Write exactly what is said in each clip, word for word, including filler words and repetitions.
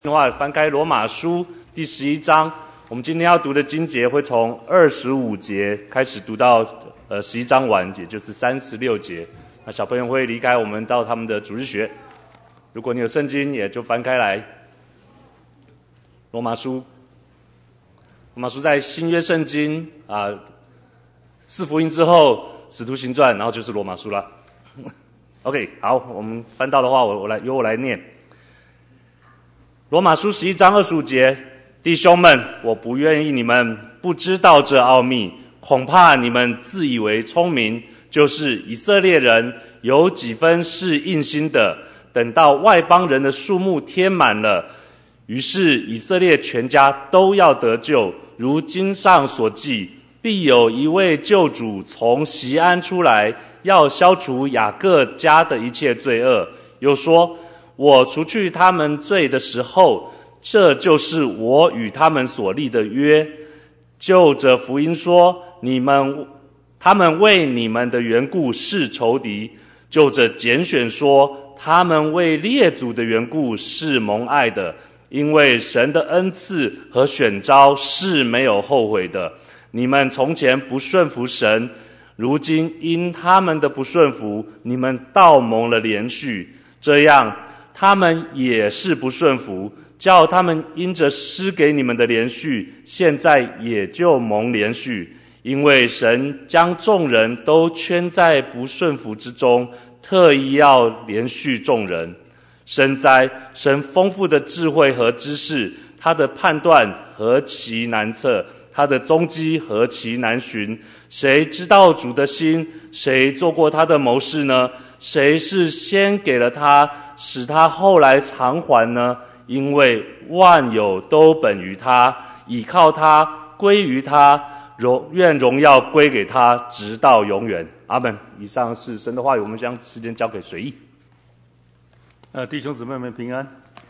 的话，翻开罗马书第十一章，我们今天要读的经节会从二十五节开始读到呃十一章完，也就是三十六节。那小朋友会离开我们到他们的主日学。如果你有圣经，也就翻开来。罗马书，罗马书在新约圣经啊、呃、四福音之后，使徒行传，然后就是罗马书了。OK， 好，我们翻到的话，我我来由我来念。罗马书十一章二十五节，弟兄们，我不愿意你们不知道这奥秘，恐怕你们自以为聪明，就是以色列人有几分是硬心的，等到外邦人的数目添满了，于是以色列全家都要得救。如经上所记，必有一位救主从锡安出来，要消除雅各家的一切罪恶。又说，我除去他们罪的时候，这就是我与他们所立的约。就着福音说，你们他们为你们的缘故是仇敌；就着拣选说，他们为列祖的缘故是蒙爱的。因为神的恩赐和选召是没有后悔的。你们从前不顺服神，如今因他们的不顺服，你们倒蒙了连续。这样他们也是不顺服，叫他们因着施给你们的连续，现在也就蒙连续。因为神将众人都圈在不顺服之中，特意要连续众人。深哉，神丰富的智慧和知识，他的判断何其难测，他的踪迹何其难寻。谁知道主的心？谁做过他的谋士呢？谁是先给了他，使他后来偿还呢？因为万有都本于他，倚靠他，归于他，荣愿荣耀归给他，直到永远。阿们。以上是神的话语，我们将时间交给随意。 呃，弟兄姊妹们平安。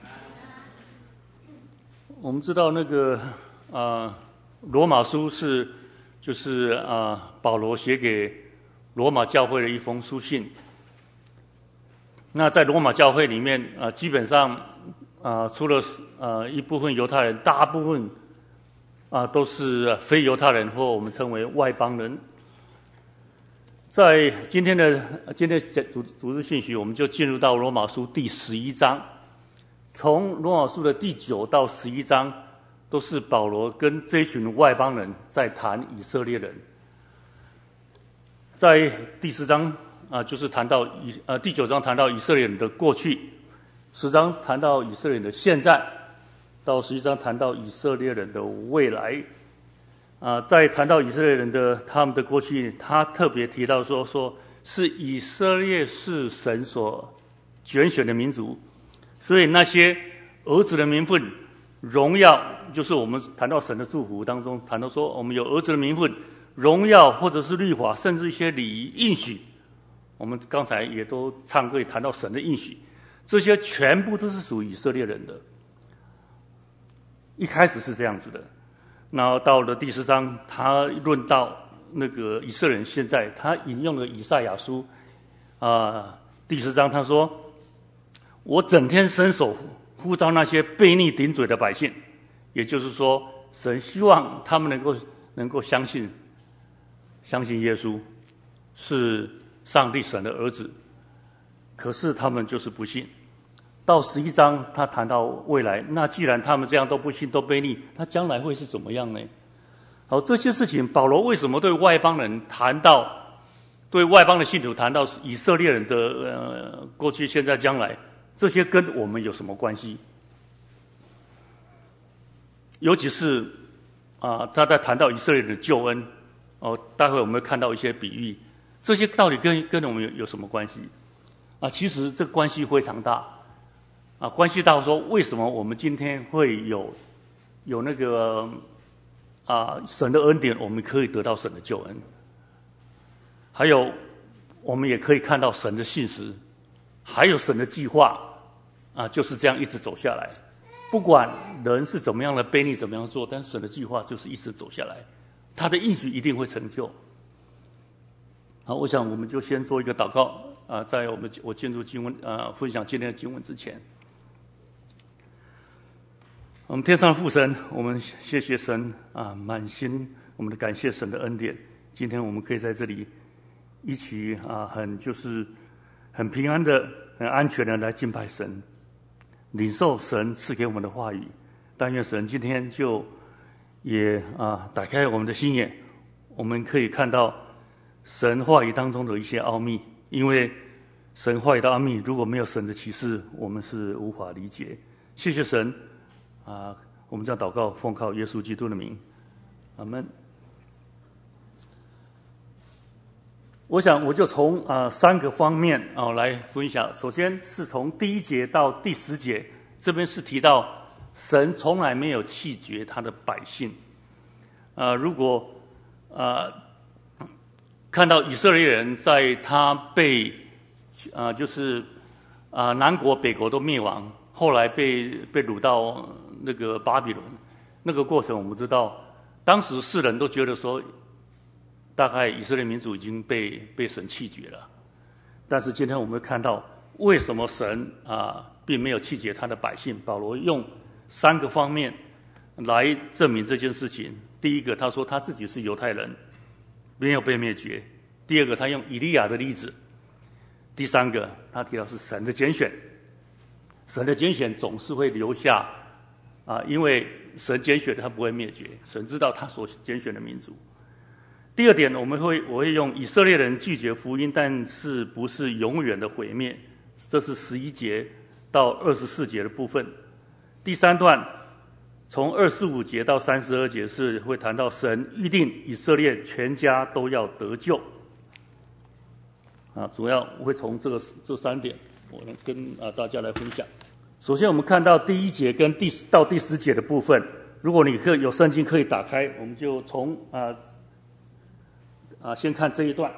我们知道那个啊，罗马书是就是啊保罗写给罗马教会的一封书信。那在罗马教会里面啊，基本上啊，除了啊一部分犹太人，大部分啊都是非犹太人，或我们称为外邦人。在今天的今天的主主日信息，我们就进入到罗马书第十一章。从罗马书的第九到十一章，都是保罗跟这群外邦人在谈以色列人。在第十章啊，就是谈到以呃第九章谈到以色列人的过去，十章谈到以色列人的现在，到十一章谈到以色列人的未来。啊，在谈到以色列人的他们的过去，他特别提到说，说是以色列是神所拣选的民族，所以那些儿子的名分、荣耀，就是我们谈到神的祝福当中谈到说，我们有儿子的名分、荣耀，或者是律法，甚至一些礼仪应许。我们刚才也都唱歌也谈到神的应许，这些全部都是属于以色列人的。一开始是这样子的。然后到了第十章，他论到那个以色列人现在，他引用了以赛亚书啊、呃，第十章他说：“我整天伸手呼召那些悖逆顶嘴的百姓。”也就是说，神希望他们能够能够相信，相信耶稣是上帝神的儿子，可是他们就是不信。到十一章，他谈到未来，那既然他们这样都不信，都悖逆，他将来会是怎么样呢？好，这些事情，保罗为什么对外邦人谈到，对外邦的信徒谈到以色列人的呃过去、现在、将来，这些跟我们有什么关系？尤其是啊、呃，他在谈到以色列人的救恩，哦，待会我们会看到一些比喻，这些到底跟跟我们有有什么关系？啊，其实这个关系非常大。啊，关系到说为什么我们今天会有有那个啊神的恩典，我们可以得到神的救恩，还有我们也可以看到神的信实，还有神的计划啊，就是这样一直走下来。不管人是怎么样的悖逆，怎么样做，但是神的计划就是一直走下来，他的应许一定会成就。好，我想我们就先做一个祷告啊，在我们我进入经文啊分享今天的经文之前。 我们天上的父神，我们谢谢神啊，满心我们的感谢神的恩典。今天我们可以在这里一起啊，很就是很平安的、很安全的来敬拜神，领受神赐给我们的话语。但愿神今天就也啊打开我们的心眼，我们可以看到神话语当中的一些奥秘。因为神话语的奥秘，如果没有神的启示，我们是无法理解。谢谢神。啊，我们这样祷告，奉靠耶稣基督的名，阿们。我想，我就从啊三个方面啊来分享。首先是从第一节到第十节，这边是提到神从来没有弃绝他的百姓。啊，如果啊看到以色列人在他被啊就是啊南国北国都灭亡，后来被被掳到那个巴比伦，那个过程我们知道，当时世人都觉得说，大概以色列民族已经被被神弃绝了。但是今天我们会看到，为什么神啊并没有弃绝他的百姓？保罗用三个方面来证明这件事情。第一个，他说他自己是犹太人，没有被灭绝；第二个，他用以利亚的例子；第三个，他提到是神的拣选。神的拣选总是会留下啊，因为神拣选他不会灭绝，神知道他所拣选的民族。第二点，我们会我会用以色列人拒绝福音，但是不是永远的毁灭，这是十一节到二十四节的部分。第三段从二十五节到三十二节是会谈到神预定以色列全家都要得救。啊，主要我会从这个这三点，我能跟啊大家来分享。首先，我们看到第一节跟第到第十节的部分。如果你可以有圣经可以打开，我们就从啊啊先看这一段。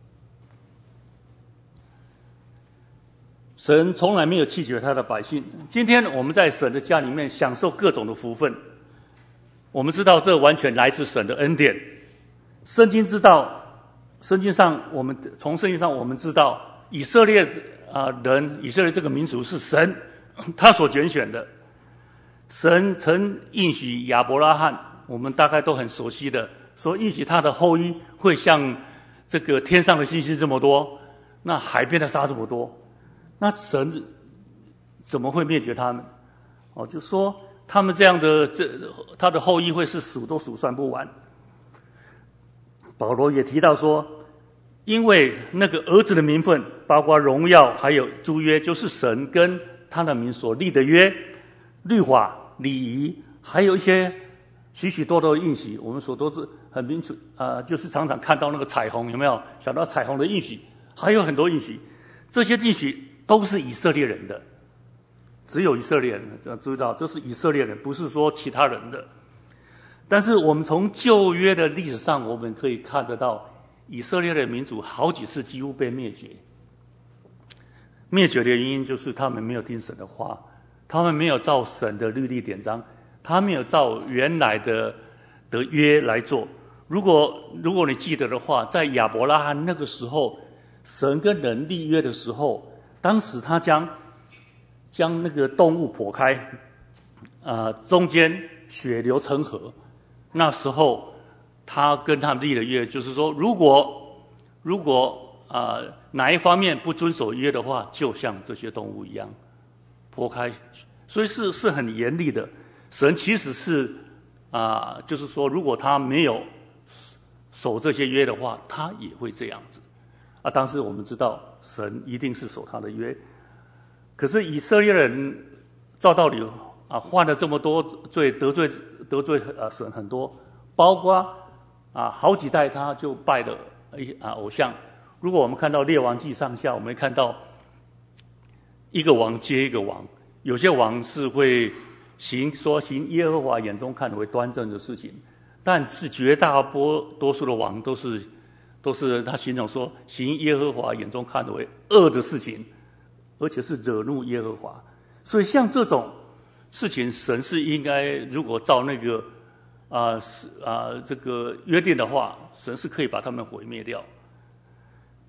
神从来没有弃绝他的百姓。今天我们在神的家里面享受各种的福分，我们知道这完全来自神的恩典。圣经知道，圣经上我们从圣经上我们知道，以色列啊人，以色列这个民族是神他所拣选的。神曾应许亚伯拉罕，我们大概都很熟悉的，说应许他的后裔会像这个天上的星星这么多，那海边的沙这么多。那神怎么会灭绝他们？哦，就说他们这样的这他的后裔会是数都数算不完。保罗也提到说，因为那个儿子的名分，包括荣耀，还有诸约，就是神跟他的名所立的约、律法、礼仪，还有一些许许多多的应许。我们所都是很明楚啊、呃，就是常常看到那个彩虹，有没有想到彩虹的应许？还有很多应许，这些应许都是以色列人的，只有以色列人要知道，这是以色列人，不是说其他人的。但是我们从旧约的历史上，我们可以看得到，以色列的民族好几次几乎被灭绝。灭绝的原因就是他们没有听神的话，他们没有照神的律例典章，他没有照原来的的约来做。如果如果你记得的话，在亚伯拉罕那个时候，神跟人立约的时候，当时他将将那个动物剖开，啊、呃，中间血流成河。那时候他跟他们立了约，就是说，如果如果啊、呃、哪一方面不遵守约的话，就像这些动物一样剖开。所以是是很严厉的。神其实是啊、呃，就是说，如果他没有守这些约的话，他也会这样子。啊，当时我们知道神一定是守他的约，可是以色列人照道理啊犯了这么多罪，得罪得罪啊神很多，包括啊好几代他就拜了啊偶像。如果我们看到列王记上下，我们会看到一个王接一个王，有些王是会行说行耶和华眼中看为端正的事情，但是绝大多数的王都是。都是他形容说行耶和华眼中看为恶的事情，而且是惹怒耶和华。所以像这种事情，神是应该如果照那个啊啊、呃呃、这个约定的话，神是可以把他们毁灭掉。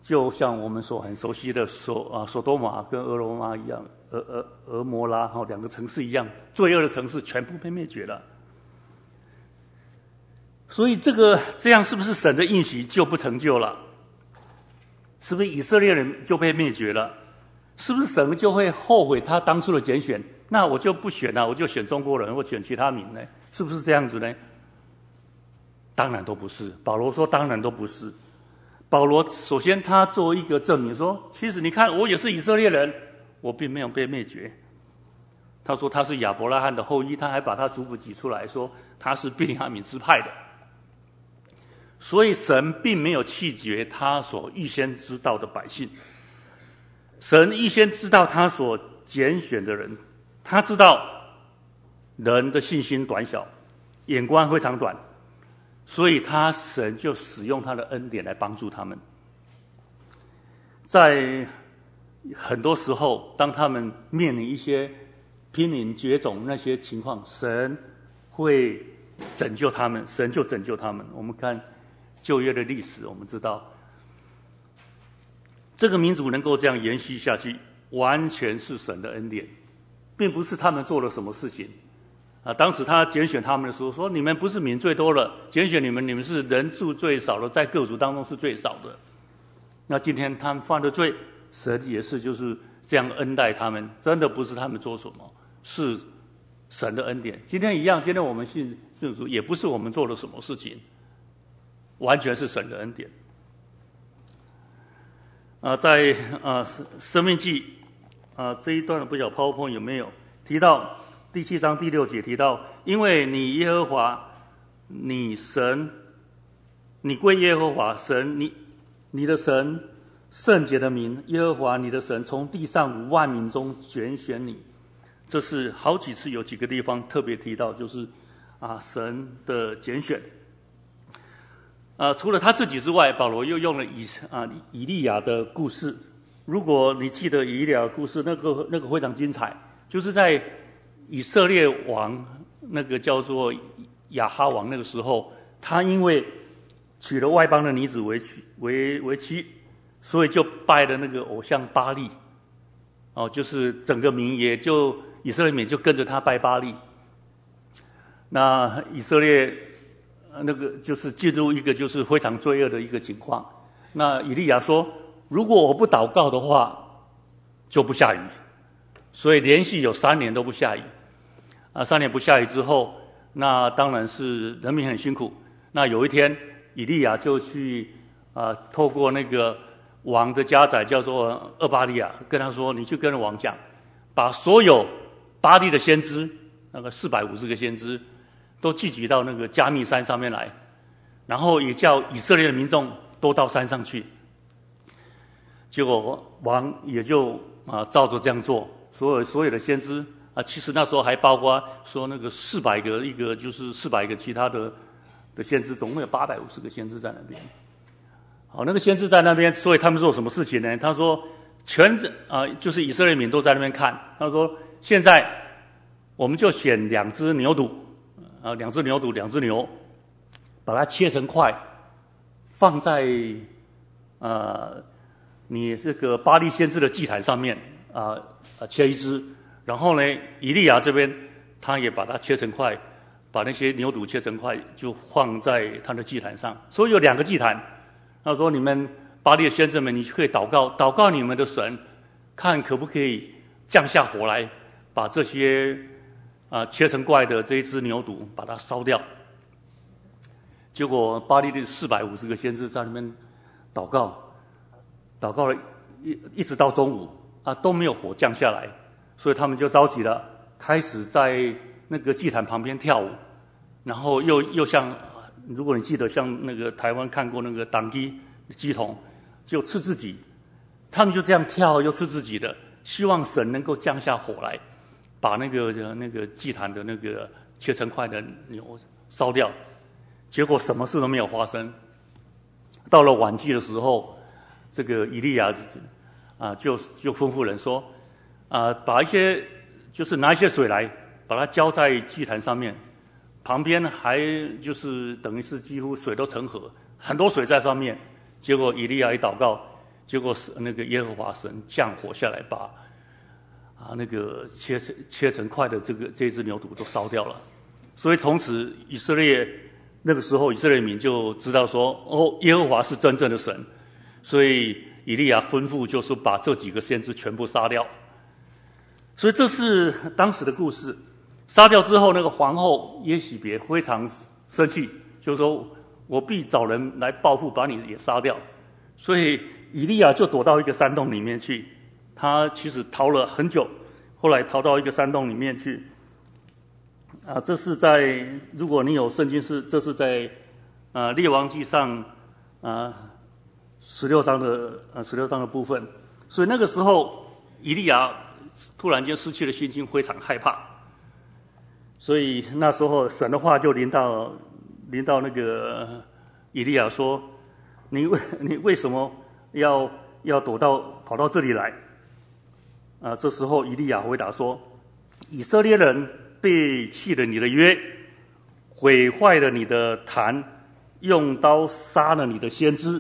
就像我们所很熟悉的所啊索多玛跟俄罗玛一样，俄俄俄摩拉哈、哦、两个城市一样，罪恶的城市全部被灭绝了。所以这个这样是不是神的应许就不成就了？是不是以色列人就被灭绝了？是不是神就会后悔他当初的拣选？那我就不选了，我就选中国人或选其他民呢？是不是这样子呢？当然都不是。保罗说当然都不是。保罗首先他做一个证明说，其实你看我也是以色列人，我并没有被灭绝。他说他是亚伯拉罕的后裔，他还把他族谱挤出来说他是便雅悯支派的。所以神并没有弃绝他所预先知道的百姓，神预先知道他所拣选的人，他知道人的信心短小，眼光非常短，所以他神就使用他的恩典来帮助他们。在很多时候，当他们面临一些濒临绝种那些情况，神会拯救他们，神就拯救他们。我们看旧约的历史，我们知道这个民族能够这样延续下去，完全是神的恩典，并不是他们做了什么事情啊。当时他拣选他们的时候说，你们不是民最多了，拣选你们，你们是人数最少的，在各族当中是最少的。那今天他们犯的罪，神也是就是这样恩待他们，真的不是他们做什么，是神的恩典。今天一样，今天我们信信主，也不是我们做了什么事情，完全是神的恩典。啊，在啊生命记啊这一段不晓得 PowerPoint 有没有提到第七章第六节提到，因为你耶和华你神，你归耶和华神，你你的神圣洁的名，耶和华你的神从地上五万民中拣选你。这是好几次有几个地方特别提到，就是啊神的拣选。啊，除了他自己之外，保罗又用了以啊以利亚的故事。如果你记得以利亚的故事，那个那个非常精彩，就是在以色列王那个叫做亚哈王那个时候，他因为娶了外邦的女子为妻为为妻，所以就拜了那个偶像巴力。哦，就是整个民也就以色列民就跟着他拜巴力。那以色列那个就是进入一个就是非常罪恶的一个情况。那以利亚说，如果我不祷告的话，就不下雨。所以连续有三年都不下雨。啊，三年不下雨之后，那当然是人民很辛苦。那有一天，以利亚就去啊，透过那个王的家宰叫做厄巴利亚，跟他说：“你去跟王讲，把所有巴力的先知，那个四百五十个先知，都聚集到那个加密山上面来，然后也叫以色列的民众都到山上去。”结果王也就啊照着这样做，所有所有的先知啊，其实那时候还包括说那个四百个一个就是四百个其他的的先知，总共有八百五十个先知在那边。好，那个先知在那边，所以他们做什么事情呢？他说，全啊、呃，就是以色列民都在那边看。他说，现在我们就选两只牛犊，啊，两只牛犊，两只牛，把它切成块，放在呃你这个巴力先知的祭坛上面啊啊、呃、切一只，然后呢，以利亚这边他也把它切成块，把那些牛犊切成块，就放在他的祭坛上。所以有两个祭坛。他说：“你们巴力的先生们，你可以祷告，祷告你们的神，看可不可以降下火来，把这些啊、呃、切成块的这一只牛犊把它烧掉。”结果巴力的四百五十个先知在那边祷告，祷告了一一直到中午啊都没有火降下来，所以他们就着急了，开始在那个祭坛旁边跳舞，然后又又像。如果你记得，像那个台湾看过那个党基鸡童，就吃自己，他们就这样跳，又吃自己的，希望神能够降下火来，把那个那个祭坛的那个切成块的牛烧掉。结果什么事都没有发生。到了晚祭的时候，这个以利亚啊，就就吩咐人说，啊，把一些就是拿一些水来，把它浇在祭坛上面。旁边还就是等于是几乎水都成河，很多水在上面。结果以利亚一祷告， 结果是那个耶和华神降火下来，把啊那个切成切成块的这个这只牛犊都烧掉了。所以从此以色列那个时候以色列民就知道说，哦，耶和华是真正的神。所以以利亚吩咐就是把这几个先知全部杀掉。所以这是当时的故事。杀掉之后，那个皇后耶洗别非常生气，就说我必找人来报复，把你也杀掉。所以以利亚就躲到一个山洞里面去，他其实逃了很久，后来逃到一个山洞里面去。啊，这是在如果你有圣经是，这是在啊列王记上啊十六章的呃十六章的部分。所以那个时候以利亚突然间失去了信心，非常害怕。所以那时候神的话就临到临到那个以利亚说：“你为你为什么要要躲到跑到这里来？”啊，这时候以利亚回答说：“以色列人背弃了你的约，毁坏了你的坛，用刀杀了你的先知，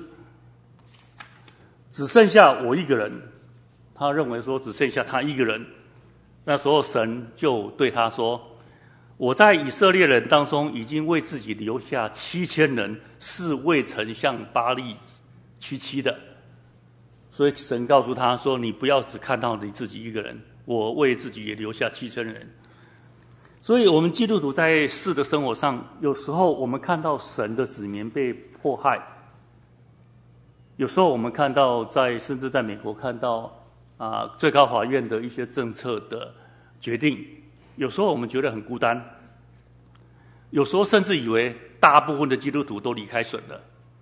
只剩下我一个人。”他认为说只剩下他一个人。那时候神就对他说：“我在以色列人当中已经为自己留下七千人，是未曾向巴力屈膝的。”所以神告诉他说：“你不要只看到你自己一个人，我为自己也留下七千人。”所以我们基督徒在世的生活上，有时候我们看到神的子民被迫害，有时候我们看到在甚至在美国看到啊最高法院的一些政策的决定，有时候我们觉得很孤单，有时候甚至以为大部分的基督徒都离开神了。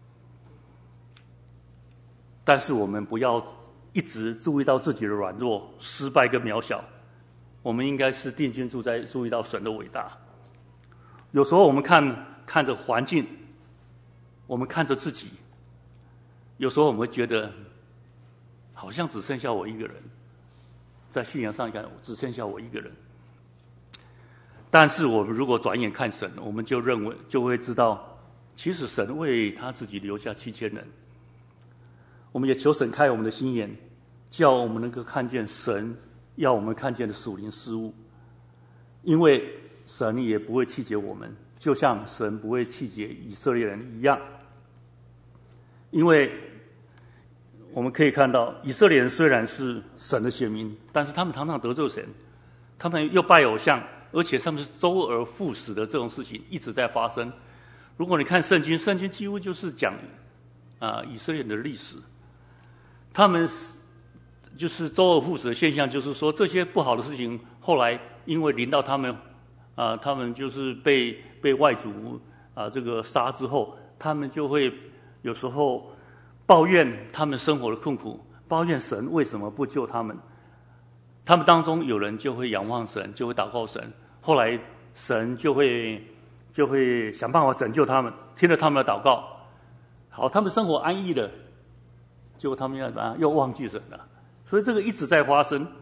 但是我们不要一直注意到自己的软弱、失败跟渺小，我们应该是定睛注在注意到神的伟大。有时候我们看看着环境，我们看着自己，有时候我们会觉得好像只剩下我一个人，在信仰上看只剩下我一个人。但是我们如果转眼看神，我们就认为就会知道，其实神为他自己留下七千人。我们也求神开我们的心眼，叫我们能够看见神要我们看见的属灵事物，因为神也不会弃绝我们，就像神不会弃绝以色列人一样。因为我们可以看到，以色列人虽然是神的选民，但是他们常常得罪神，他们又拜偶像，而且他们是周而复始的这种事情一直在发生。如果你看圣经，圣经几乎就是讲啊、呃、以色列人的历史，他们就是周而复始的现象，就是说这些不好的事情，后来因为临到他们，啊、呃，他们就是被被外族啊、呃、这个杀之后，他们就会有时候抱怨他们生活的困苦，抱怨神为什么不救他们。他们当中有人就会仰望神，就会祷告神，后来神就会就会想办法拯救他们，听了他们的祷告，好，他们生活安逸了，结果他们要怎么样？又忘记神了。所以这个一直在发生。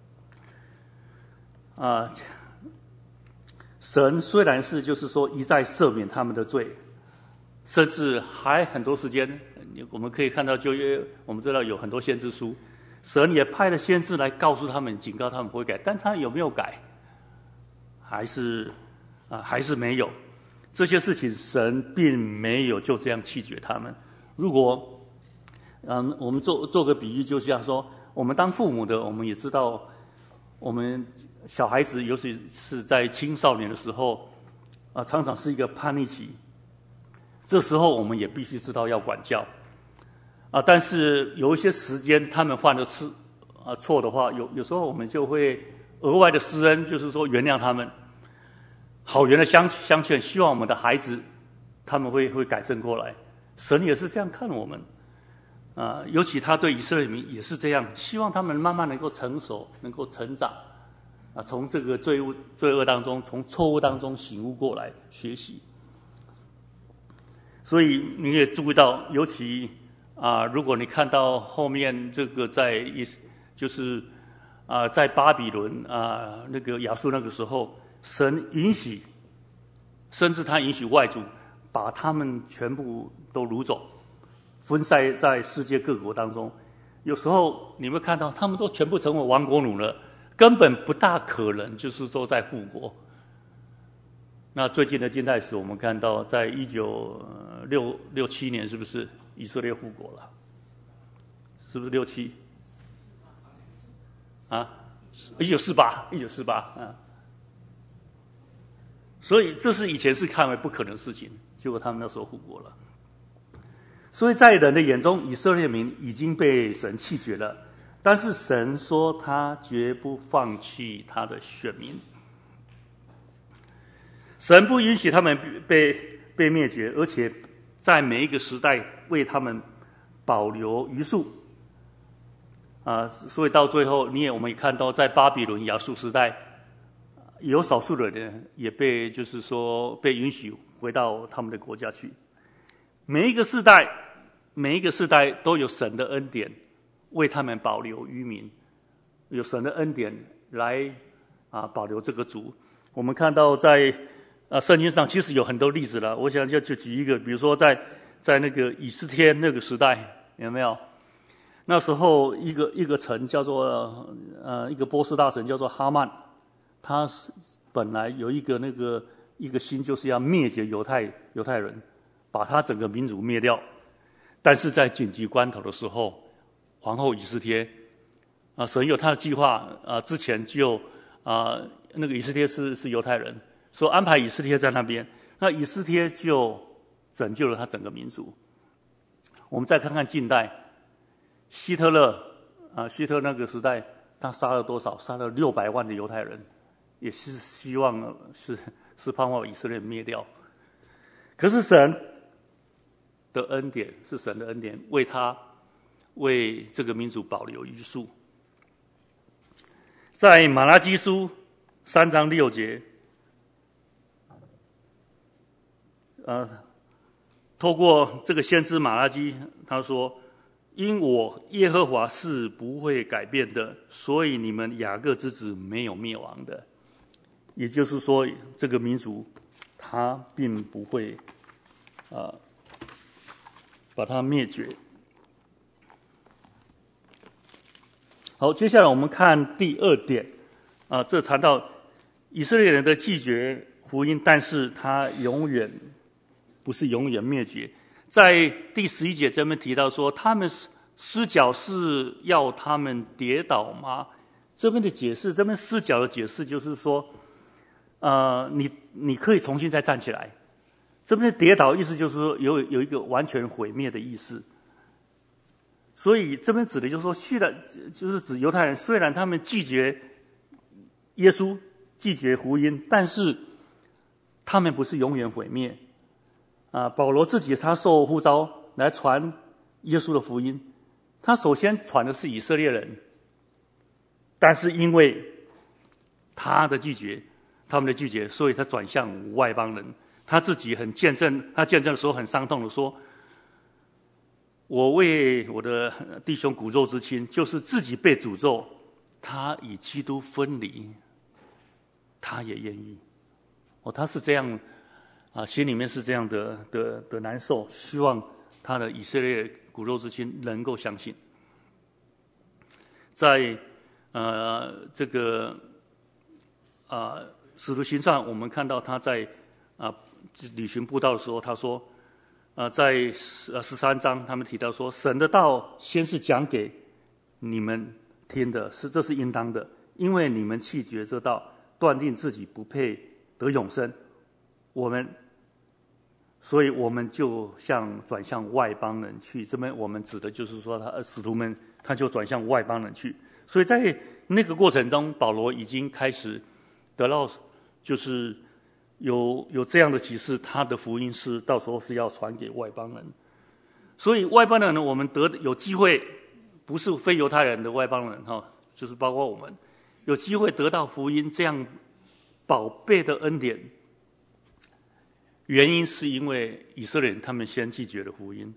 啊，神虽然是就是说一再赦免他们的罪，甚至还很多时间，我们可以看到，就我们知道有很多先知书，神也派了先知来告诉他们，警告他们不会改，但他有没有改？还是啊，还是没有。这些事情神并没有就这样弃绝他们。如果嗯，我们做做个比喻，就像说，我们当父母的，我们也知道，我们小孩子，尤其是在青少年的时候，啊，常常是一个叛逆期。这时候我们也必须知道要管教，啊，但是有一些时间他们犯了事啊错的话，有有时候我们就会额外的施恩，就是说原谅他们，好言的相相劝，希望我们的孩子他们会会改正过来。神也是这样看我们。啊，尤其他对以色列民也是这样，希望他们慢慢能够成熟，能够成长，啊，从这个罪恶罪恶当中，从错误当中醒悟过来，学习。所以你也注意到，尤其啊，如果你看到后面这个在一就是啊，在巴比伦啊那个亚述那个时候，神允许，甚至他允许外族把他们全部都掳走。分散在世界各国当中， 有时候你会看到他们都全部成为亡国奴了，根本不大可能就是说在复国。那最近的近代史，我们看到在一九六六七年，是不是以色列复国了？是不是六七？啊，一九四八，一九四八啊。所以这是以前是看为不可能的事情，结果他们那时候复国了。所以在人的眼中，以色列民已经被神弃绝了，但是神说他绝不放弃他的选民。神不允许他们被被灭绝，而且在每一个时代为他们保留余数。啊，所以到最后，你也我们也看到，在巴比伦、亚述时代，有少数的人也被就是说被允许回到他们的国家去。每一个世代，每一个世代都有神的恩典为他们保留余民，有神的恩典来啊保留这个族。我们看到在啊圣经上其实有很多例子了，我想就就举一个，比如说在在那个以斯帖那个时代，有没有？那时候一个一个城叫做呃一个波斯大臣叫做哈曼，他本来有一个那个一个心，就是要灭绝犹太犹太人，把他整个民族灭掉。但是在紧急关头的时候，皇后以斯帖啊，神有他的计划啊，之前就啊那个以斯帖是是犹太人，说安排以斯帖在那边，那以斯帖就拯救了他整个民族。我们再看看近代。希特勒啊，希特勒那个时代，他杀了多少？杀了六百万的犹太人，也是希望是是盼望以色列灭掉。可是神的恩典是神的恩典，为他为这个民族保留余数。在马拉基书三章六节，呃，透过这个先知马拉基，他说。因我耶和华是不会改变的，所以你们雅各之子没有灭亡的。也就是说，这个民族他并不会啊、呃、把它灭绝。好，接下来我们看第二点啊、呃，这谈到以色列人的拒绝福音，但是他永远不是永远灭绝。在第十一节这边提到说，他们失脚是要他们跌倒吗？这边的解释，这边失脚的解释就是说，呃，你你可以重新再站起来。这边的跌倒意思就是说有有一个完全毁灭的意思。所以这边指的就是说，虽然就是指犹太人，虽然他们拒绝耶稣、拒绝福音，但是他们不是永远毁灭。啊，保罗自己他受呼召来传耶稣的福音，他首先传的是以色列人，但是因为他的拒绝，他们的拒绝，所以他转向外邦人。他自己很见证，他见证的时候很伤痛的说：“我为我的弟兄骨肉之亲，就是自己被诅咒，他与基督分离，他也愿意。”哦，他是这样。啊，心里面是这样的的的难受，希望他的以色列骨肉之亲能够相信。在呃这个啊使徒行传，我们看到他在啊旅行布道的时候，他说啊在十十三章，他们提到说，神的道先是讲给你们听的，是这是应当的，因为你们弃绝这道，断定自己不配得永生，我们。所以我们就向转向外邦人去，这边我们指的就是说他，他使徒们他就转向外邦人去。所以在那个过程中，保罗已经开始得到，就是有有这样的启示，他的福音是到时候是要传给外邦人。所以外邦人呢，我们得有机会，不是非犹太人的外邦人哈，就是包括我们有机会得到福音这样宝贝的恩典。原因是因为以色列人他们先拒绝了福音，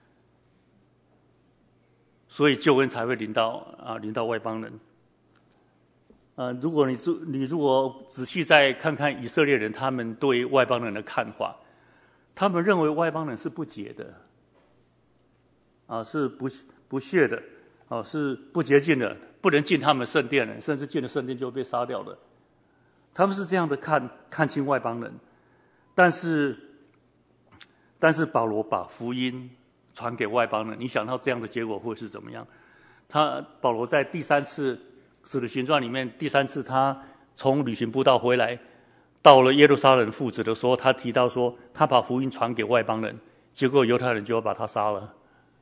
所以救恩才会临到啊，临到外邦人。呃，如果你你如果仔细再看看以色列人他们对外邦人的看法，他们认为外邦人是不洁的，啊，是不不屑的， 哦，是不洁净的，不能进他们圣殿的，甚至进了圣殿就会被杀掉的。他们是这样的看看清外邦人，但是但是保罗把福音传给外邦人，你想到这样的结果会是怎么样？他保罗在第三次使徒行传里面，第三次他从旅行布道回来，到了耶路撒冷复职的时候，他提到说，他把福音传给外邦人，结果犹太人就要把他杀了。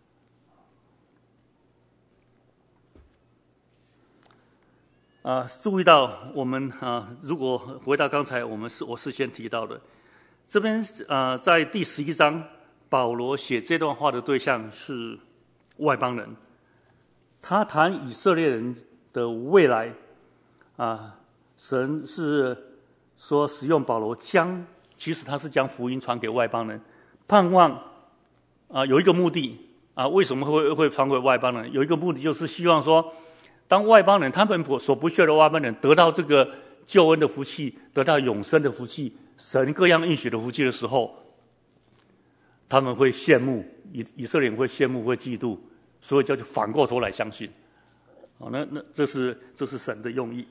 啊，注意到我们啊，如果回到刚才我们是我事先提到的，这边啊，在第十一章，保罗写这段话的对象是外邦人，他谈以色列人的未来啊，神是说使用保罗将，其实他是将福音传给外邦人，盼望啊有一个目的啊，为什么会会传给外邦人？有一个目的就是希望说，当外邦人他们所不屑的外邦人得到这个救恩的福气，得到永生的福气，神各样应许的福气的时候，他们会羡慕，以以色列人会羡慕，会嫉妒，所以就反过头来相信。好，那那这是这是神的用意。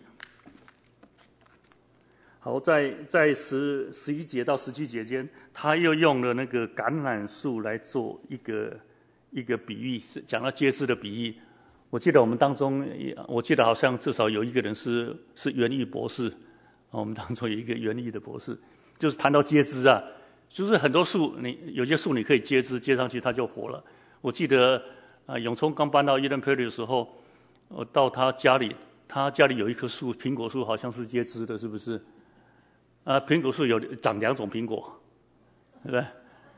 好，在在十十一节到十七节间，他又用了那个橄榄树来做一个一个比喻，讲到接枝的比喻。我记得我们当中，我记得好像至少有一个人是是园艺博士，我们当中有一个园艺的博士，就是谈到接枝啊，就是很多树，你有些树你可以接枝，接上去它就活了。我记得啊，永聪刚搬到 Eden Prairie 的时候，我到他家里，他家里有一棵树，苹果树，好像是接枝的，是不是？啊，苹果树有长两种苹果，对不对？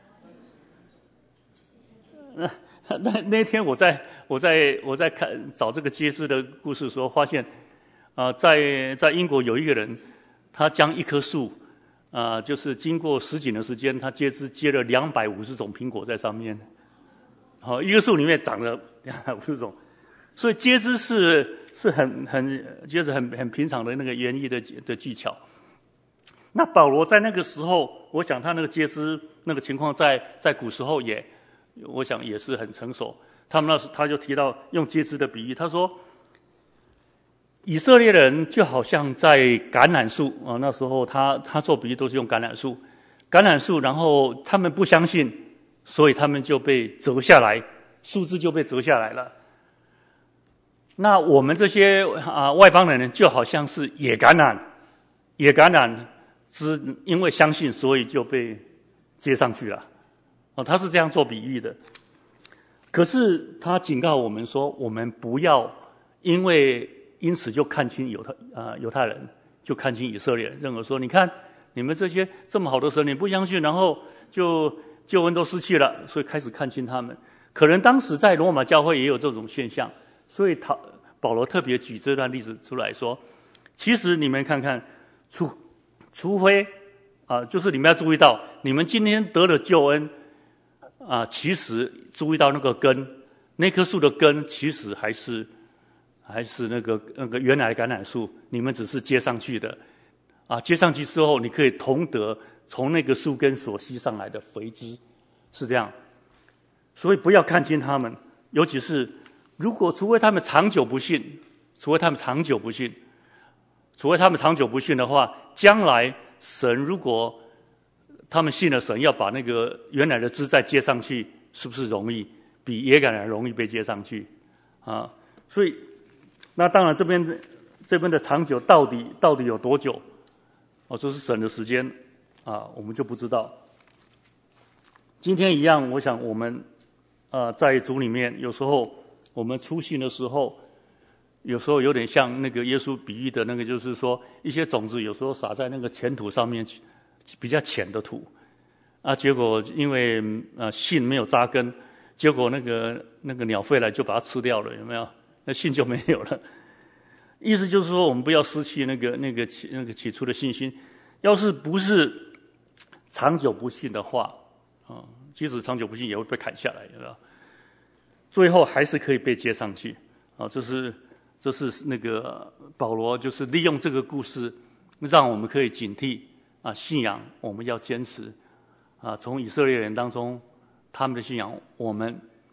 那那那天我在我在我在看找这个接枝的故事的时候，发现啊、呃，在在英国有一个人，他将一棵树啊、呃，就是经过十几年时间，他接枝接了两百五十种苹果在上面。好、哦，一个树里面长了两百五十种，所以接枝是是很很就是很很平常的那个园艺的的技巧。那保罗在那个时候，我想他那个接枝那个情况在，在在古时候也，我想也是很成熟。他们那时他就提到用接枝的比喻，他说，以色列人就好像在橄榄树啊，那时候他他做比喻都是用橄榄树，橄榄树，然后他们不相信，所以他们就被折下来，树枝就被折下来了。那我们这些啊外邦人就好像是野橄榄，野橄榄。是因为相信，所以就被接上去了。哦，他是这样做比喻的。可是他警告我们说，我们不要因为因此就看清犹太啊、呃、犹太人，就看清以色列人，认为说，你看你们这些这么好的神，你不相信，然后就救恩都失去了，所以开始看清他们。可能当时在罗马教会也有这种现象，所以他保罗特别举这段例子出来说，其实你们看看出。除非啊、呃，就是你们要注意到，你们今天得了救恩啊、呃，其实注意到那个根，那棵树的根其实还是还是那个那个原来的橄榄树，你们只是接上去的啊，接上去之后，你可以同得从那个树根所吸上来的肥枝，是这样。所以不要看清他们，尤其是如果除非他们长久不信，除非他们长久不信。除非他们长久不信的话，将来神如果他们信了神，要把那个原来的枝再接上去，是不是容易？比野橄榄容易被接上去啊？所以，那当然这边这边的长久到底到底有多久？哦，这是神的时间啊，我们就不知道。今天一样，我想我们啊在主里面，有时候我们初信的时候。有时候有点像那个耶稣比喻的那个，就是说一些种子有时候撒在那个浅土上面，比较浅的土，啊，结果因为呃信没有扎根，结果那个那个鸟飞来就把它吃掉了，有没有？那信就没有了。意思就是说，我们不要失去那个那个起那个起初的信心。要是不是长久不信的话，啊，即使长久不信也会被砍下来，有没有？最后还是可以被接上去，啊，这是。这是那个保罗，就是利用这个故事，让我们可以警惕啊，信仰我们要坚持啊。从以色列人当中，他们的信仰，我们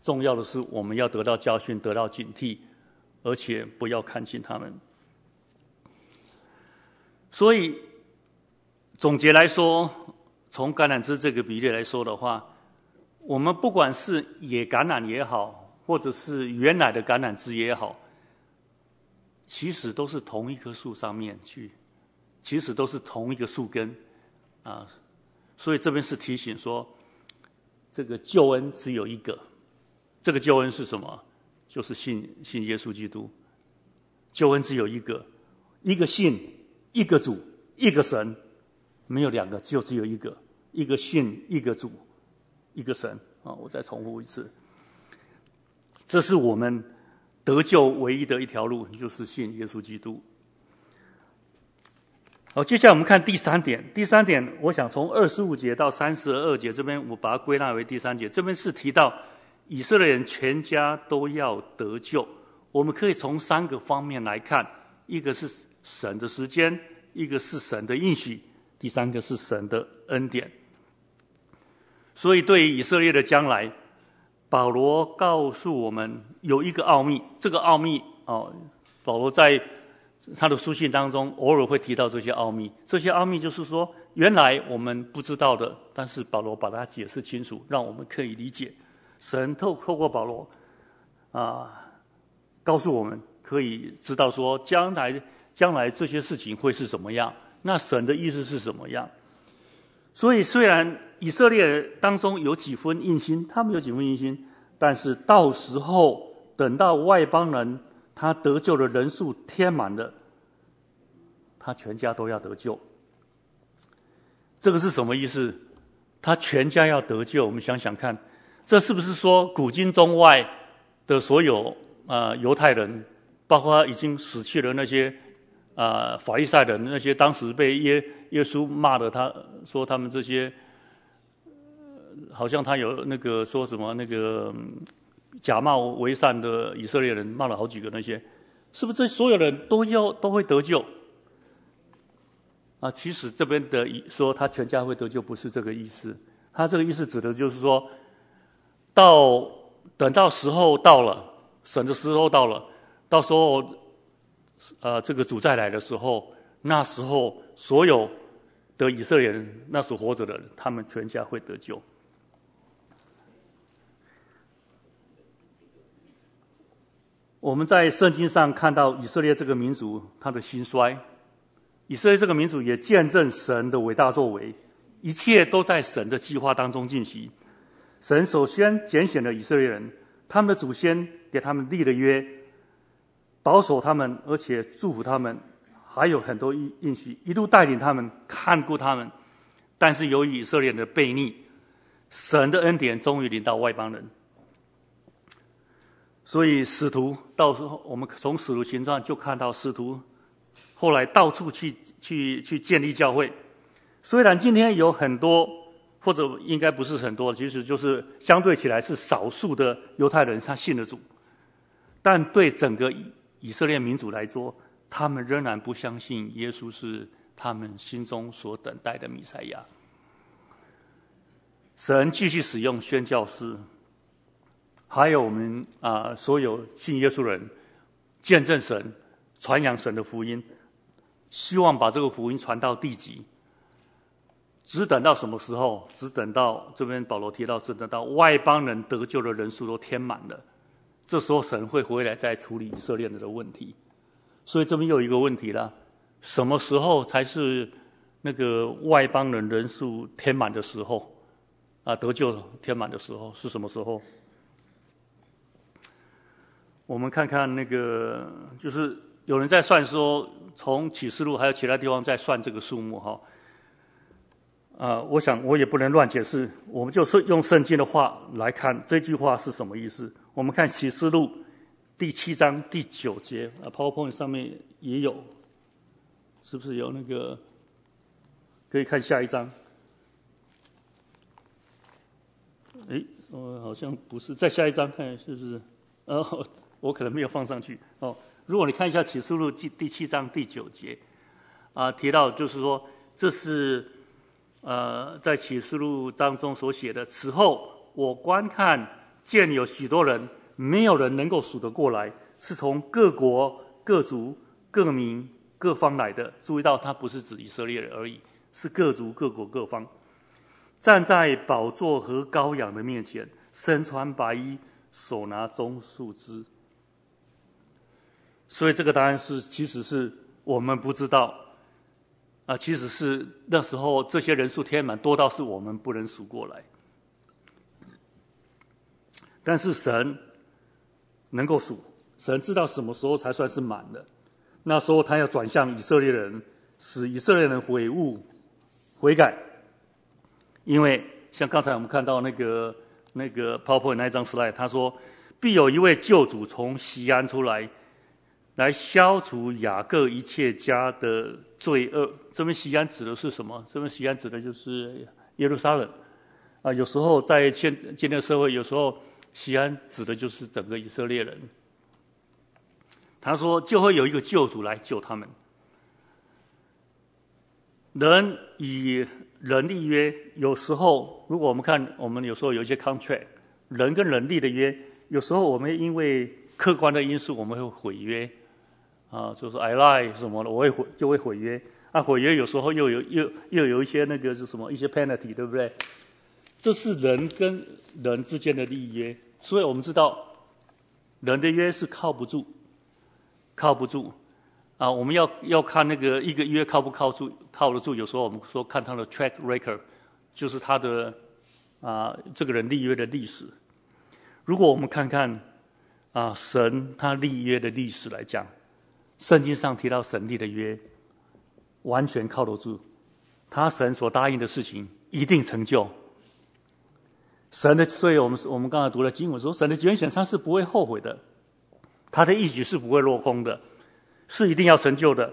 重要的是我们要得到教训，得到警惕，而且不要看轻他们。所以总结来说，从橄榄枝这个比例来说的话，我们不管是野橄榄也好，或者是原来的橄榄枝也好，其实都是同一棵树上面去，其实都是同一个树根啊。所以这边是提醒说，这个救恩只有一个。这个救恩是什么？就是信信耶稣基督。救恩只有一个，一个信，一个主，一个神，没有两个，就只有一个。一个信，一个主，一个神啊！我再重复一次，这是我们得救唯一的一条路，就是信耶稣基督。好，接下来我们看第三点。第三点，我想从二十五节到三十二节这边，我把它归纳为第三节。这边是提到以色列人全家都要得救。我们可以从三个方面来看：一个是神的时间，一个是神的应许，第三个是神的恩典。所以，对于以色列的将来，保罗告诉我们有一个奥秘。这个奥秘哦，保罗在他的书信当中偶尔会提到这些奥秘。这些奥秘就是说，原来我们不知道的，但是保罗把它解释清楚，让我们可以理解。神透透过保罗啊，告诉我们可以知道说，将来将来这些事情会是什么样，那神的意思是什么样。所以，虽然以色列当中有几分硬心，他们有几分硬心，但是到时候等到外邦人他得救的人数填满了，他全家都要得救。这个是什么意思？他全家要得救，我们想想看，这是不是说古今中外的所有啊、呃、犹太人，包括已经死去的那些啊、呃、法利赛人，那些当时被耶耶稣骂的，他说他们这些，好像他有那个说什么那个假冒为善的以色列人，骂了好几个，那些是不是这所有人都要都会得救？啊，其实这边的说他全家会得救，不是这个意思。他这个意思指的就是说，到等到时候到了，神的时候到了，到时候呃这个主再来的时候，那时候所有的以色列人，那时活着的人，他们全家会得救。我们在圣经上看到以色列这个民族他的兴衰，以色列这个民族也见证神的伟大作为，一切都在神的计划当中进行。神首先拣选了以色列人，他们的祖先给他们立了约，保守他们，而且祝福他们，还有很多应许，一路带领他们，看顾他们。但是由于以色列人的悖逆，神的恩典终于临到外邦人。所以使徒到时候，我们从使徒行传就看到使徒后来到处去去去建立教会。虽然今天有很多，或者应该不是很多，其实就是相对起来是少数的犹太人他信了主，但对整个以色列民族来说，他们仍然不相信耶稣是他们心中所等待的弥赛亚。神继续使用宣教士，还有我们啊、呃、所有信耶稣的人，见证神，传扬神的福音，希望把这个福音传到地极。只等到什么时候？只等到这边保罗提到，只等到外邦人得救的人数都填满了，这时候神会回来再处理以色列人的问题。所以这边又有一个问题了：什么时候才是那个外邦人人数填满的时候？啊，得救填满的时候是什么时候？我们看看那个，就是有人在算说，从启示录还有其他地方在算这个数目哈。啊、呃，我想我也不能乱解释，我们就是用圣经的话来看这句话是什么意思。我们看启示录第七章第九节啊 ，PowerPoint 上面也有，是不是有那个？可以看下一章。哎，哦，好像不是，再下一章看是不是？哦，我可能没有放上去哦。如果你看一下启示录第第七章第九节啊、呃，提到就是说，这是。呃，在启示录当中所写的，此后我观看见有许多人，没有人能够数得过来，是从各国、各族、各民、各方来的。注意到，他不是指以色列人而已，是各族、各国、各方，站在宝座和羔羊的面前，身穿白衣，手拿棕树枝。所以这个答案是，其实是我们不知道，啊、呃，其实是那时候这些人数填满，多到是我们不能数过来。但是神能够数，神知道什么时候才算是满的。那时候他要转向以色列人，使以色列人悔悟、悔改。因为像刚才我们看到那个那个 PowerPoint 那一张 slide， 他说必有一位救主从西安出来，来消除雅各一切家的罪恶。这边西安指的是什么？这边西安指的就是耶路撒冷啊。有时候在现今天的社会，有时候西安指的就是整个以色列人。他说就会有一个救主来救他们。人以人立约，有时候如果我们看，我们有时候有一些 contract， 人跟人立的约，有时候我们因为客观的因素，我们会毁约啊，就是 I lie 什么的，我会毁就会毁约。啊，毁约有时候又有又又有一些那个是什么一些 penalty， 对不对？这是人跟人之间的立约，所以我们知道人的约是靠不住。靠不住啊！我们要要看那个一个约靠不靠住，靠得住。有时候我们说看他的 track record， 就是他的啊这个人立约的历史。如果我们看看啊神他立约的历史来讲，圣经上提到神立的约完全靠得住，他神所答应的事情一定成就。神的，所以我们我们刚才读了经文说，神的拣选他是不会后悔的。他的意旨是不会落空的，是一定要成就的。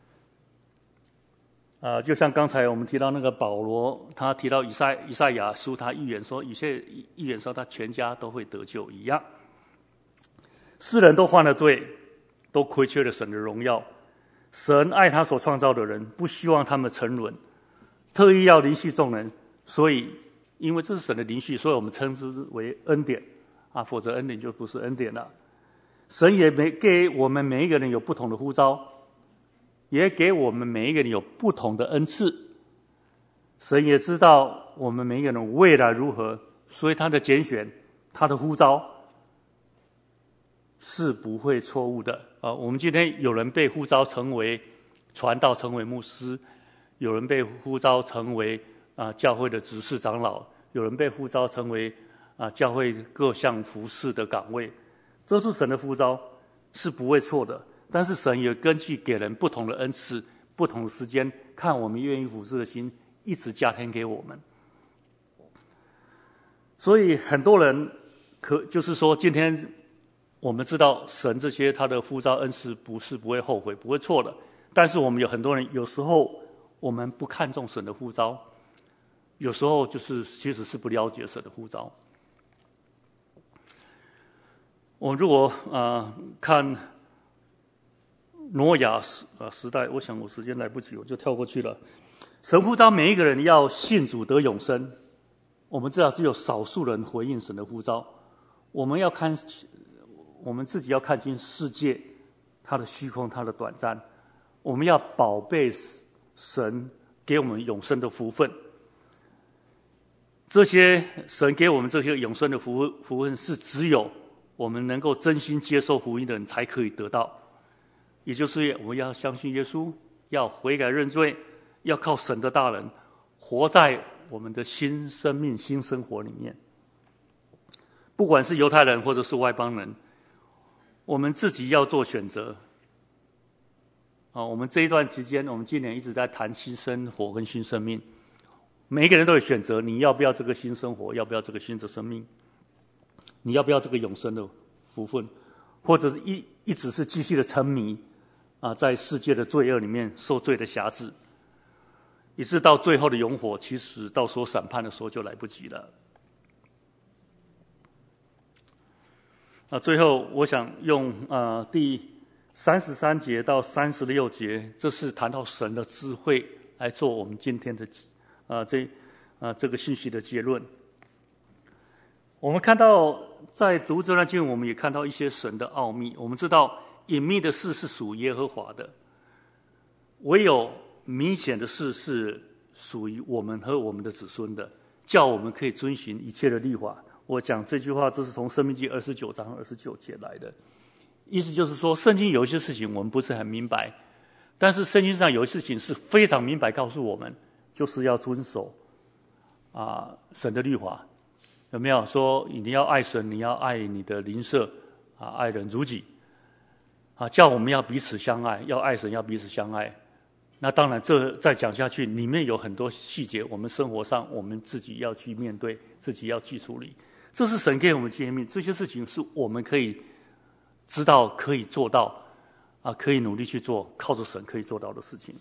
啊、呃，就像刚才我们提到那个保罗，他提到以赛以赛亚书，他预言说，以些预言说他全家都会得救一样。世人都犯了罪，都亏缺了神的荣耀。神爱他所创造的人，不希望他们沉沦，特意要临续众人。所以，因为这是神的临续，所以我们称之为恩典啊，否则恩典就不是恩典了。神也没给我们每一个人有不同的呼召，也给我们每一个人有不同的恩赐。神也知道我们每一个人未来如何，所以他的拣选，他的呼召是不会错误的啊！我们今天有人被呼召成为传道，成为牧师；有人被呼召成为啊教会的执事长老；有人被呼召成为啊教会各项服事的岗位。这是神的呼召，是不会错的。但是神也根据给人不同的恩赐、不同的时间，看我们愿意服事的心，一直加添给我们。所以很多人可就是说，今天我们知道神这些他的呼召恩赐不是不会后悔、不会错的。但是我们有很多人，有时候我们不看重神的呼召，有时候就是其实是不了解神的呼召。我们如果呃看挪亚时呃时代，我想我时间来不及，我就跳过去了。神呼召每一个人要信主得永生，我们知道只有少数人回应神的呼召。我们要看，我们自己要看清世界，它的虚空，它的短暂。我们要宝贝神给我们永生的福分。这些神给我们这些永生的福福分，是只有我们能够真心接受福音的人才可以得到，也就是我们要相信耶稣，要悔改认罪，要靠神的大能活在我们的新生命、新生活里面。不管是犹太人或者是外邦人，我们自己要做选择。啊，我们这一段期间，我们今年一直在谈新生活跟新生命，每一个人都有选择，你要不要这个新生活，要不要这个新的生命？你要不要这个永生的福分，或者是一一直是继续的沉迷啊，在世界的罪恶里面受罪的辖制，以致到最后的永火，其实到时候审判的时候就来不及了。啊，最后我想用呃第三十三节到三十六节，这是谈到神的智慧，来做我们今天的啊这啊这个信息的结论。 我们看到在读这段经文，我们也看到一些神的奥秘。我们知道隐秘的事是属耶和华的，唯有明显的事是属于我们和我们的子孙的，叫我们可以遵循一切的律法。我讲这句话，这是从申命记二十九章二十九节来的，意思就是说，圣经有一些事情我们不是很明白，但是圣经上有一些事情是非常明白告诉我们，就是要遵守啊神的律法。有没有说你要爱神，你要爱你的邻舍啊，爱人如己啊，叫我们要彼此相爱，要爱神，要彼此相爱。那当然，这再讲下去，里面有很多细节，我们生活上我们自己要去面对，自己要去处理。这是神给我们诫命，这些事情是我们可以知道、可以做到啊，可以努力去做，靠着神可以做到的事情。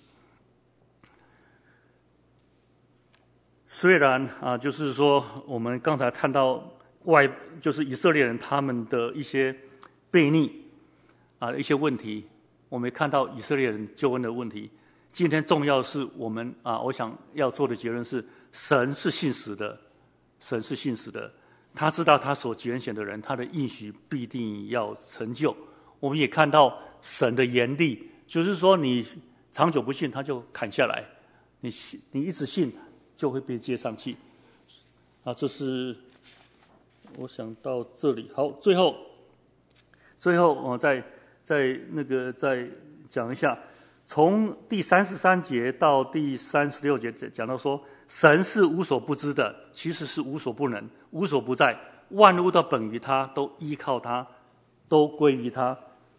虽然啊，就是说我们刚才看到外，就是以色列人他们的一些悖逆啊，一些问题，我们也看到以色列人救恩的问题。今天重要的是我们啊，我想要做的结论是：神是信实的，神是信实的，他知道他所拣选的人，他的应许必定要成就。我们也看到神的严厉，就是说你长久不信，他就砍下来；你你一直信，就会被接上去。啊，这是我想到这里。好，最后，最后我再再那个再讲一下。从第三十三节到第三十六节讲到说，神是无所不知的，其实是无所不能、无所不在，万物都本于他，都依靠他，都归于他。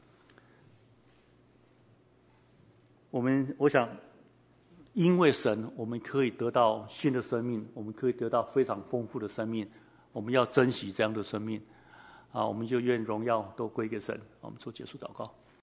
我们我想，因为神，我们可以得到新的生命，我们可以得到非常丰富的生命，我们要珍惜这样的生命。啊，我们就愿荣耀都归给神。我们做结束祷告。